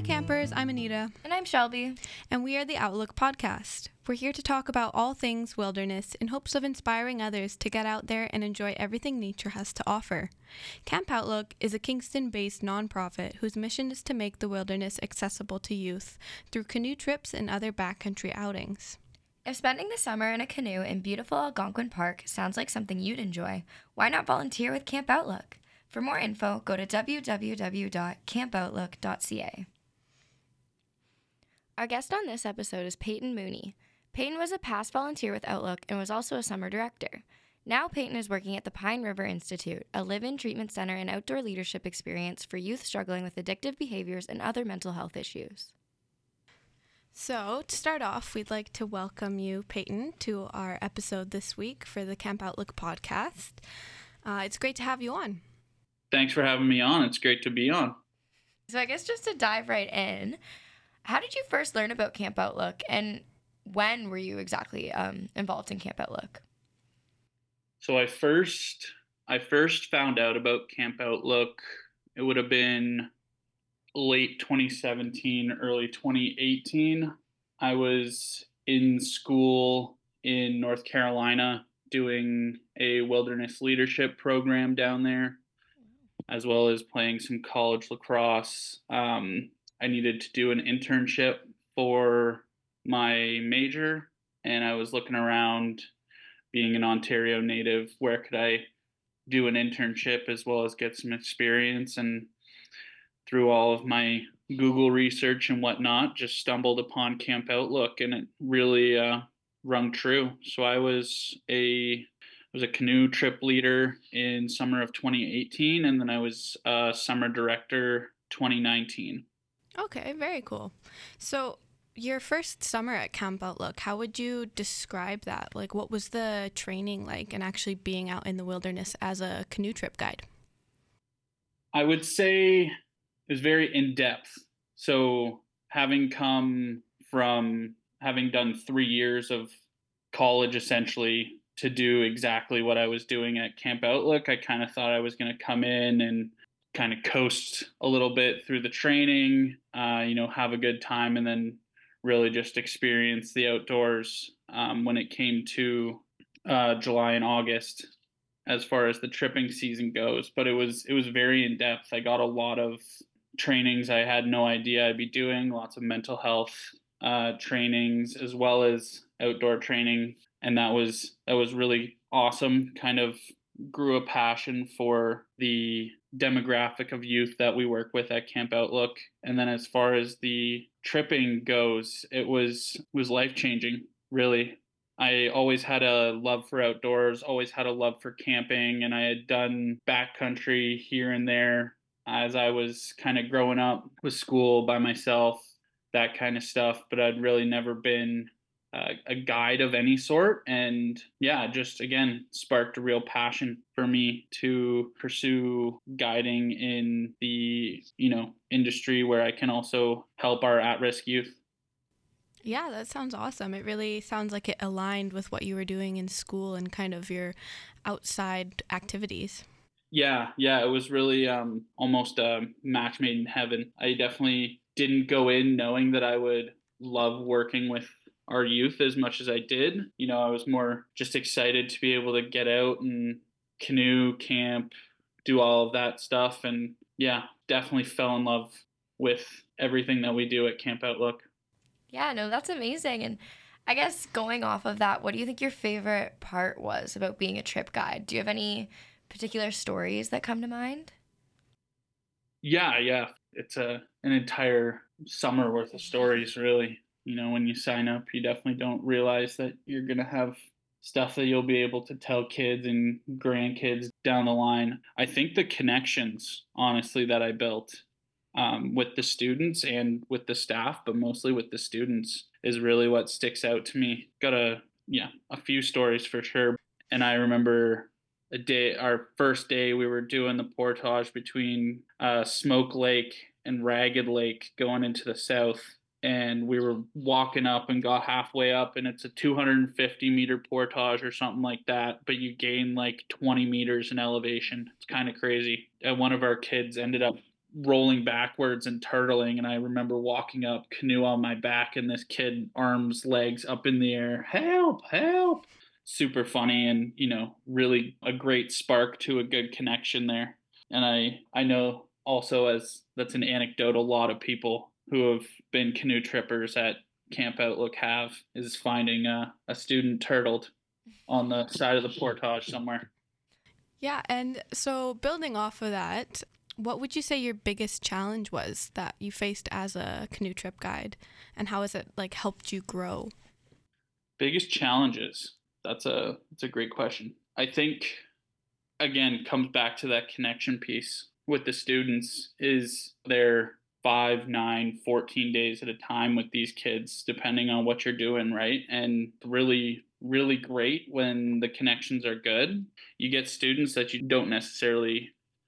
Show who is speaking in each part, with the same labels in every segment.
Speaker 1: campers, I'm Anita.
Speaker 2: And I'm Shelby.
Speaker 1: And we are the Outlook Podcast. We're here to talk about all things wilderness in hopes of inspiring others to get out there and enjoy everything nature has to offer. Camp Outlook is a Kingston-based nonprofit whose mission is to make the wilderness accessible to youth through canoe trips and other backcountry outings.
Speaker 2: If spending the summer in a canoe in beautiful Algonquin Park sounds like something you'd enjoy, why not volunteer with Camp Outlook? For more info, go to www.campoutlook.ca. Our guest on this episode is Peyton Mooney. Peyton was a past volunteer with Outlook and was also a summer director. Now Peyton is working at the Pine River Institute, a live-in treatment center and outdoor leadership experience for youth struggling with addictive behaviors and other mental health issues.
Speaker 1: So, to start off, we'd like to welcome you, Peyton, to our episode this week for the Camp Outlook podcast. It's great to have you on.
Speaker 3: Thanks for having me on. It's great to be on.
Speaker 2: So I guess just to dive right in, how did you first learn about Camp Outlook, and when were you exactly involved in Camp Outlook?
Speaker 3: So I first found out about Camp Outlook. It would have been late 2017, early 2018. I was in school in North Carolina doing a wilderness leadership program down there, as well as playing some college lacrosse. I needed to do an internship for my major, and I was looking around, being an Ontario native, where could I do an internship as well as get some experience. And through all of my Google research and whatnot, just stumbled upon Camp Outlook, and it really rung true. So I was a canoe trip leader in summer of 2018, and then I was summer director 2019.
Speaker 1: Okay, very cool. So your first summer at Camp Outlook, how would you describe that? Like, what was the training like and actually being out in the wilderness as a canoe trip guide?
Speaker 3: I would say it was very in-depth. So having come from having done 3 years of college essentially to do exactly what I was doing at Camp Outlook, I kind of thought I was going to come in and kind of coast a little bit through the training, have a good time, and then really just experience the outdoors when it came to July and August as far as the tripping season goes. But it was very in depth. I got a lot of trainings I had no idea I'd be doing, lots of mental health trainings as well as outdoor training, and that was really awesome. Kind of grew a passion for the demographic of youth that we work with at Camp Outlook. And then as far as the tripping goes, it was life-changing, really. I always had a love for outdoors, always had a love for camping, and I had done backcountry here and there as I was kind of growing up with school by myself, that kind of stuff, but I'd really never been a guide of any sort. And yeah, just again, sparked a real passion for me to pursue guiding in the, industry where I can also help our at-risk youth.
Speaker 1: Yeah, that sounds awesome. It really sounds like it aligned with what you were doing in school and kind of your outside activities.
Speaker 3: Yeah, it was really almost a match made in heaven. I definitely didn't go in knowing that I would love working with our youth as much as I did. I was more just excited to be able to get out and canoe, camp, do all of that stuff. And yeah, definitely fell in love with everything that we do at Camp Outlook.
Speaker 2: Yeah, no, that's amazing. And I guess going off of that, what do you think your favorite part was about being a trip guide? Do you have any particular stories that come to mind?
Speaker 3: Yeah. It's an entire summer worth of stories, really. When you sign up, you definitely don't realize that you're going to have stuff that you'll be able to tell kids and grandkids down the line. I think the connections, honestly, that I built with the students and with the staff, but mostly with the students, is really what sticks out to me. Got a few stories for sure. And I remember our first day, we were doing the portage between Smoke Lake and Ragged Lake going into the south. And we were walking up and got halfway up, and it's a 250 meter portage or something like that, but you gain like 20 meters in elevation. It's kind of crazy. And one of our kids ended up rolling backwards and turtling. And I remember walking up, canoe on my back, and this kid, arms, legs up in the air, help, help. Super funny, and, really a great spark to a good connection there. And I know also, as that's an anecdote, a lot of people who have been canoe trippers at Camp Outlook is finding a student turtled on the side of the portage somewhere.
Speaker 1: Yeah, and so building off of that, what would you say your biggest challenge was that you faced as a canoe trip guide, and how has it like helped you grow?
Speaker 3: Biggest challenges. That's a great question. I think, again, comes back to that connection piece with the students. Is there 5, 9, 14 days at a time with these kids, depending on what you're doing, right? And really, really great when the connections are good. You get students that you don't necessarily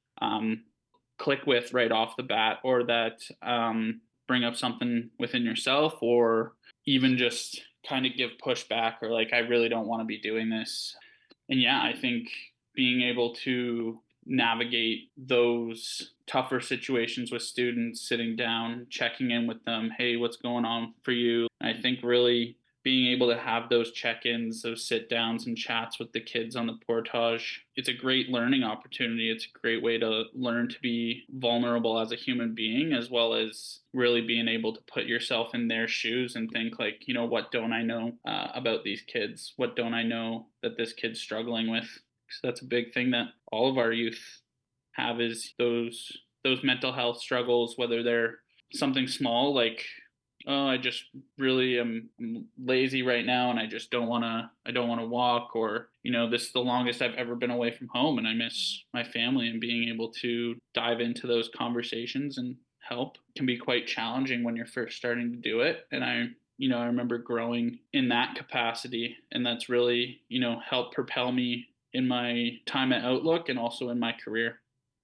Speaker 3: click with right off the bat, or that bring up something within yourself, or even just kind of give pushback, or like, I really don't want to be doing this. And yeah, I think being able to navigate those tougher situations with students, sitting down, checking in with them, hey, what's going on for you? I think really being able to have those check-ins, those sit downs and chats with the kids on the portage, it's a great learning opportunity. It's a great way to learn to be vulnerable as a human being, as well as really being able to put yourself in their shoes and think like, what don't I know about these kids? What don't I know that this kid's struggling with? So that's a big thing that all of our youth have, is those mental health struggles, whether they're something small like, oh, I just really am lazy right now and I don't want to walk, or, this is the longest I've ever been away from home and I miss my family, and being able to dive into those conversations and help can be quite challenging when you're first starting to do it. And I remember growing in that capacity, and that's really, helped propel me in my time at Outlook and also in my career.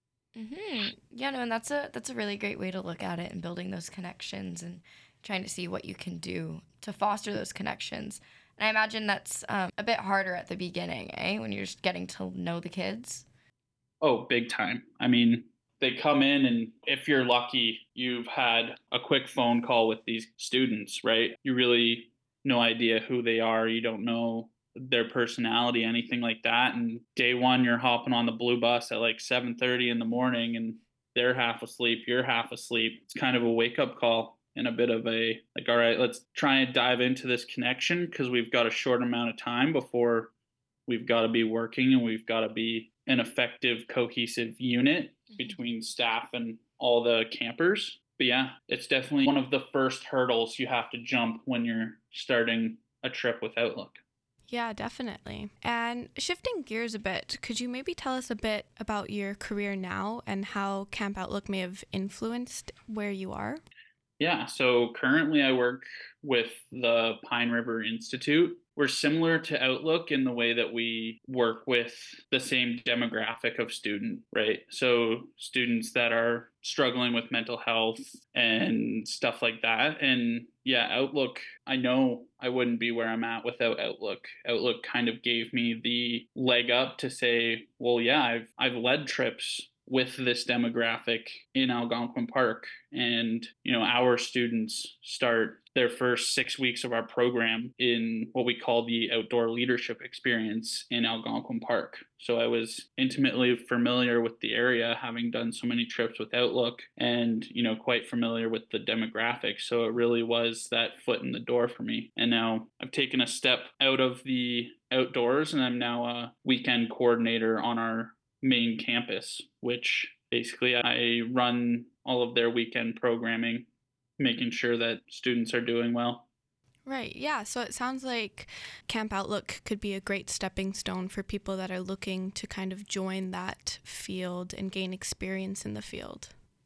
Speaker 2: Yeah, no, and that's a really great way to look at it, and building those connections and trying to see what you can do to foster those connections. And I imagine that's a bit harder at the beginning, when you're just getting to know the kids.
Speaker 3: Oh, big time. I mean, they come in, and if you're lucky, you've had a quick phone call with these students, right? You really no idea who they are. You don't know their personality, anything like that. And day one, you're hopping on the blue bus at like 7:30 in the morning, and they're half asleep, you're half asleep. It's kind of a wake up call, and a bit of a like, all right, let's try and dive into this connection, because we've got a short amount of time before we've got to be working, and we've got to be an effective, cohesive unit between staff and all the campers. But yeah, it's definitely one of the first hurdles you have to jump when you're starting a trip with Outlook.
Speaker 1: Yeah, definitely. And shifting gears a bit, could you maybe tell us a bit about your career now and how Camp Outlook may have influenced where you are?
Speaker 3: Yeah, so currently I work with the Pine River Institute. We're similar to Outlook in the way that we work with the same demographic of student, right? So students that are struggling with mental health and stuff like that. And yeah, Outlook, I know I wouldn't be where I'm at without Outlook. Outlook kind of gave me the leg up to say, well, yeah, I've led trips with this demographic in Algonquin Park. And, our students start their first 6 weeks of our program in what we call the outdoor leadership experience in Algonquin Park. So I was intimately familiar with the area, having done so many trips with Outlook, and, quite familiar with the demographics. So it really was that foot in the door for me. And now I've taken a step out of the outdoors, and I'm now a weekend coordinator on our main campus, which basically I run all of their weekend programming, making sure that students are doing well.
Speaker 1: Right. Yeah. So it sounds like Camp Outlook could be a great stepping stone for people that are looking to kind of join that field and gain experience in the field.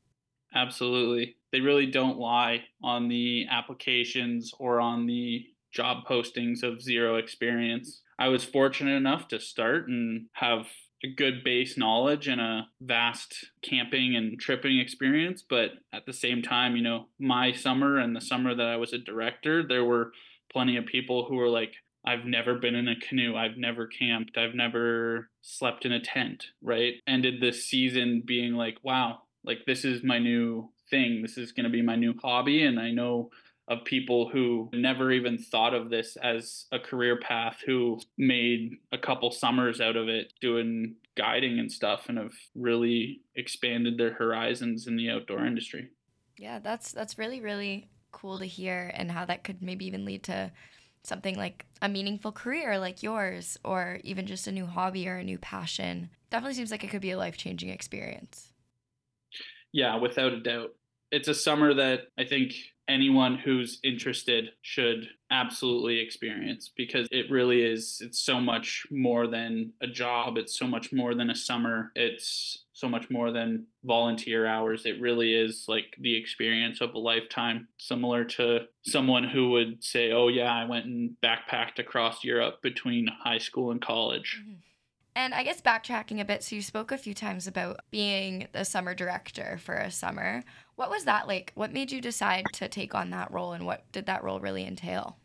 Speaker 3: Absolutely. They really don't lie on the applications or on the job postings of zero experience. I was fortunate enough to start and have a good base knowledge and a vast camping and tripping experience. But at the same time, my summer and the summer that I was a director, there were plenty of people who were like, I've never been in a canoe. I've never camped. I've never slept in a tent, right? Ended this season being like, wow, like this is my new thing. This is going to be my new hobby. And I know of people who never even thought of this as a career path, who made a couple summers out of it doing guiding and stuff, and have really expanded their horizons in the outdoor industry.
Speaker 2: Yeah, that's really, really cool to hear, and how that could maybe even lead to something like a meaningful career like yours, or even just a new hobby or a new passion. Definitely seems like it could be a life-changing experience.
Speaker 3: Yeah, without a doubt. It's a summer that I think anyone who's interested should absolutely experience, because it really is, it's so much more than a job. It's so much more than a summer. It's so much more than volunteer hours. It really is like the experience of a lifetime, similar to someone who would say, oh, yeah, I went and backpacked across Europe between high school and college.
Speaker 2: Mm-hmm. And I guess backtracking a bit, so you spoke a few times about being the summer director for a summer. What was that like? What made you decide to take on that role, and what did that role really entail?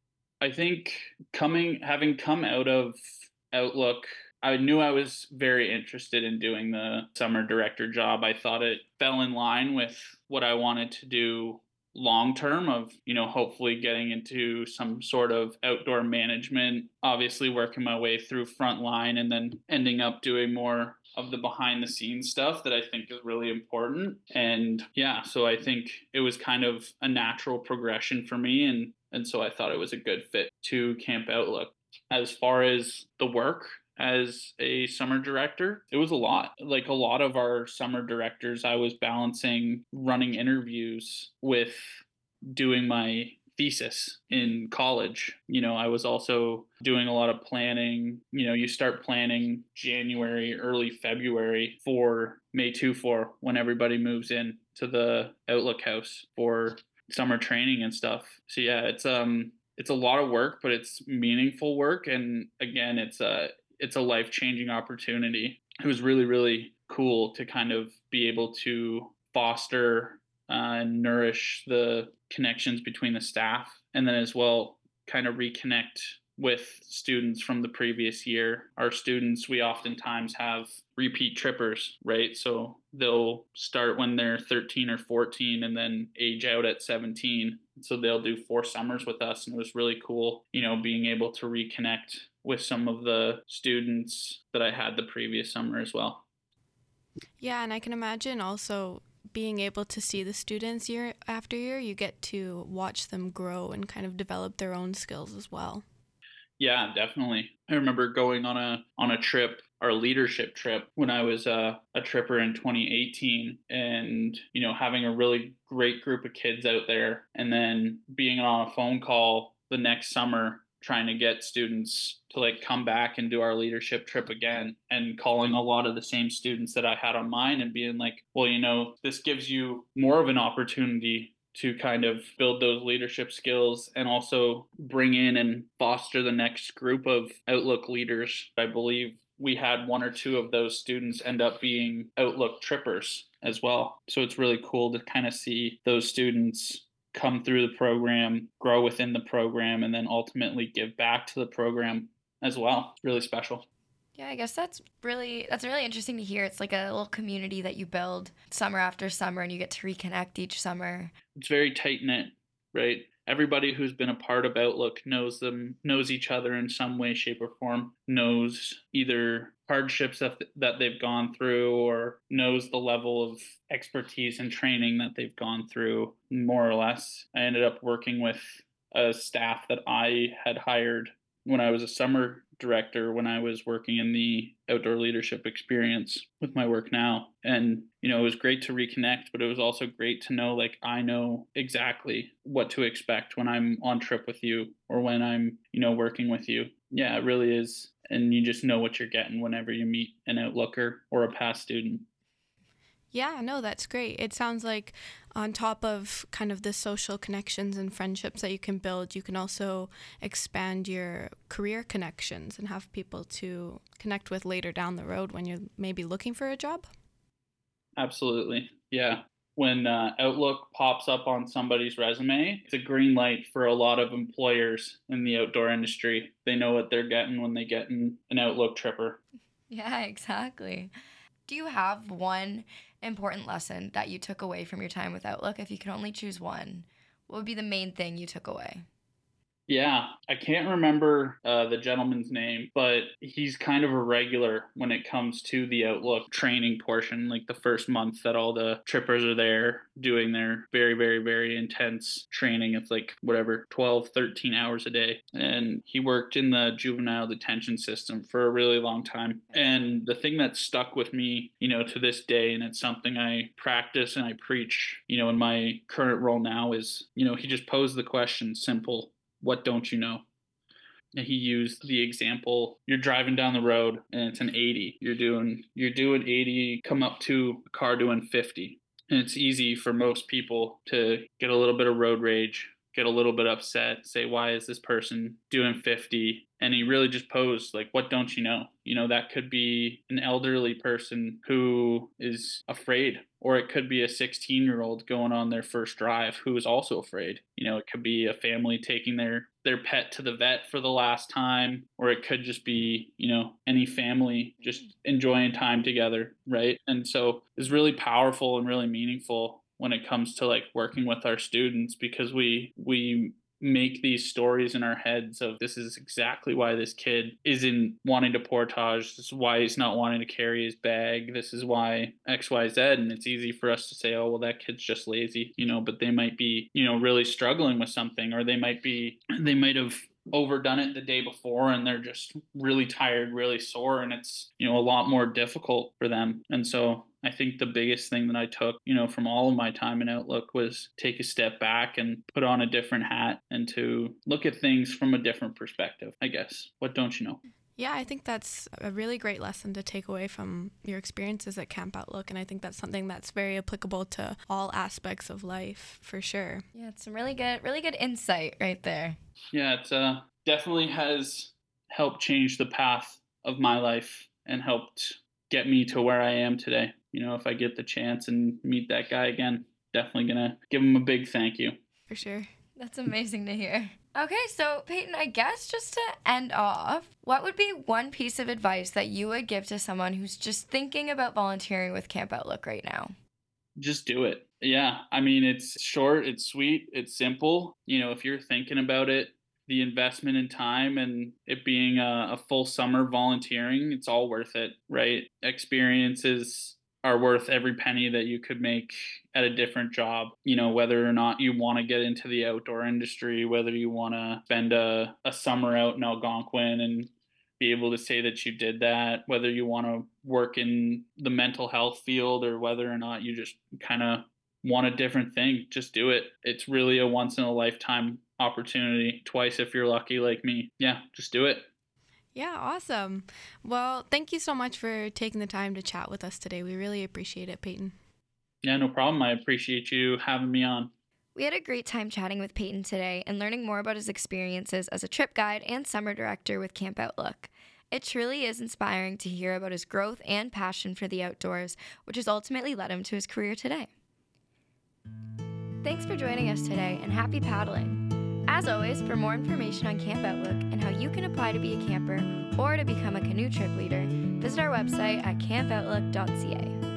Speaker 3: I think having come out of Outlook, I knew I was very interested in doing the summer director job. I thought it fell in line with what I wanted to do long term, of, hopefully getting into some sort of outdoor management, obviously working my way through frontline, and then ending up doing more of the behind the scenes stuff that I think is really important. And yeah, so I think it was kind of a natural progression for me, and so I thought it was a good fit to Camp Outlook. As far as the work as a summer director, it was a lot. Like a lot of our summer directors, I was balancing running interviews with doing my thesis in college. I was also doing a lot of planning. You start planning January, early February for May 2 for when everybody moves in to the Outlook house for summer training and stuff. So yeah, it's a lot of work, but it's meaningful work, and again, it's a life-changing opportunity. It was really, really cool to kind of be able to foster and nourish the connections between the staff, and then as well kind of reconnect with students from the previous year. Our students, we oftentimes have repeat trippers, right? So they'll start when they're 13 or 14 and then age out at 17. So they'll do 4 summers with us. And it was really cool, being able to reconnect with some of the students that I had the previous summer as well.
Speaker 1: Yeah, and I can imagine also being able to see the students year after year, you get to watch them grow and kind of develop their own skills as well.
Speaker 3: Yeah, definitely. I remember going on a trip, our leadership trip, when I was a tripper in 2018, and having a really great group of kids out there, and then being on a phone call the next summer trying to get students to like come back and do our leadership trip again, and calling a lot of the same students that I had on mine and being like, well, this gives you more of an opportunity to kind of build those leadership skills, and also bring in and foster the next group of Outlook leaders. I believe we had 1 or 2 of those students end up being Outlook trippers as well. So it's really cool to kind of see those students come through the program, grow within the program, and then ultimately give back to the program as well. It's really special.
Speaker 2: Yeah, I guess that's really interesting to hear. It's like a little community that you build summer after summer, and you get to reconnect each summer.
Speaker 3: It's very tight knit, right? Everybody who's been a part of Outlook knows each other in some way, shape, or form, knows either hardships that they've gone through, or knows the level of expertise and training that they've gone through, more or less. I ended up working with a staff that I had hired when I was a summer director, when I was working in the outdoor leadership experience with my work now. And, it was great to reconnect, but it was also great to know, like, I know exactly what to expect when I'm on trip with you, or when I'm, working with you. Yeah, it really is. And you just know what you're getting whenever you meet an outlooker or a past student.
Speaker 1: Yeah, no, that's great. It sounds like on top of kind of the social connections and friendships that you can build, you can also expand your career connections and have people to connect with later down the road when you're maybe looking for a job.
Speaker 3: Absolutely. Yeah. When Outlook pops up on somebody's resume, it's a green light for a lot of employers in the outdoor industry. They know what they're getting when they get an Outlook tripper.
Speaker 2: Yeah, exactly. Do you have one important lesson that you took away from your time with Outlook? If you could only choose one, what would be the main thing you took away?
Speaker 3: Yeah, I can't remember the gentleman's name, but he's kind of a regular when it comes to the Outlook training portion, like the first month that all the trippers are there doing their very, very, very intense training. It's like whatever, 12, 13 hours a day. And he worked in the juvenile detention system for a really long time. And the thing that stuck with me, to this day, and it's something I practice and I preach, in my current role now is, he just posed the question, simple. What don't you know? And he used the example, you're driving down the road and it's an 80. You're doing 80, come up to a car doing 50. And it's easy for most people to get a little bit of road rage, get a little bit upset, say, why is this person doing 50? And he really just posed, like, what don't you know? That could be an elderly person who is afraid, or it could be a 16-year-old going on their first drive who is also afraid. It could be a family taking their pet to the vet for the last time, or it could just be, any family just enjoying time together, right? And so it's really powerful and really meaningful when it comes to like working with our students, because we make these stories in our heads of this is exactly why this kid isn't wanting to portage. This is why he's not wanting to carry his bag. This is why X, Y, Z. And it's easy for us to say, oh, well, that kid's just lazy, but they might be, really struggling with something, or they might have overdone it the day before and they're just really tired, really sore, and it's, a lot more difficult for them. And so I think the biggest thing that I took, from all of my time in Outlook was take a step back and put on a different hat and to look at things from a different perspective, I guess. What don't you know?
Speaker 1: Yeah, I think that's a really great lesson to take away from your experiences at Camp Outlook. And I think that's something that's very applicable to all aspects of life, for sure.
Speaker 2: Yeah, it's some really good insight right there.
Speaker 3: Yeah, it's definitely has helped change the path of my life and helped get me to where I am today. If I get the chance and meet that guy again, definitely gonna give him a big thank you.
Speaker 1: For sure.
Speaker 2: That's amazing to hear. Okay, so Peyton, I guess just to end off, what would be one piece of advice that you would give to someone who's just thinking about volunteering with Camp Outlook right now?
Speaker 3: Just do it. Yeah, I mean, it's short, it's sweet, it's simple. If you're thinking about it, the investment in time and it being a full summer volunteering, it's all worth it, right? Experiences are worth every penny that you could make at a different job, whether or not you want to get into the outdoor industry, whether you want to spend a summer out in Algonquin and be able to say that you did that, whether you want to work in the mental health field or whether or not you just kind of want a different thing, just do it. It's really a once in a lifetime opportunity, twice if you're lucky like me. Yeah, just do it.
Speaker 1: Yeah, awesome. Well, thank you so much for taking the time to chat with us today. We really appreciate it, Peyton.
Speaker 3: Yeah, no problem. I appreciate you having me on.
Speaker 2: We had a great time chatting with Peyton today and learning more about his experiences as a trip guide and summer director with Camp Outlook. It truly is inspiring to hear about his growth and passion for the outdoors, which has ultimately led him to his career today. Thanks for joining us today, and happy paddling. As always, for more information on Camp Outlook and how you can apply to be a camper or to become a canoe trip leader, visit our website at campoutlook.ca.